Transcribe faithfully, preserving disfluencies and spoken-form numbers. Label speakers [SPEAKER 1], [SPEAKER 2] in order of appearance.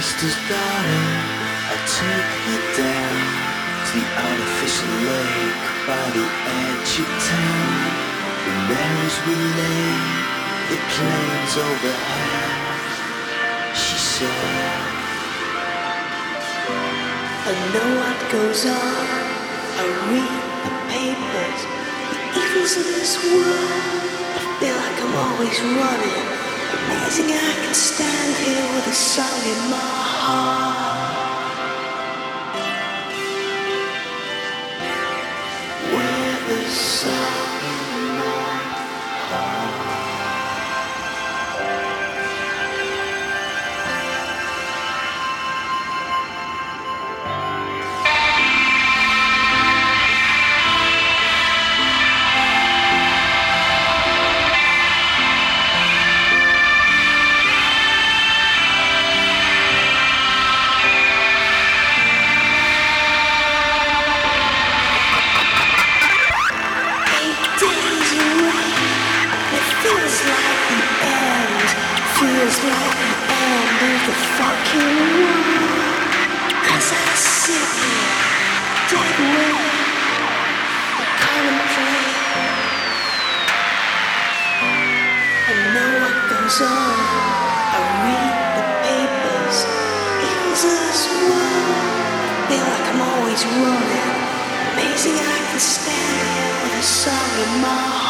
[SPEAKER 1] sister's daughter, I took her down to the artificial lake by the edge of town. And there as we lay, the plains overhead, she said, I know what goes on, I read the papers, the evils of this world. I feel like I'm always running. Amazing I can stand here with a song in my heart. With a song in my heart. Feels like the end of the fucking world. As I sit here, dead weight, I contemplate. I know what goes on. I read the papers. Evils of this world. Feel like I'm always running. Amazing I can stand here with a song in my heart.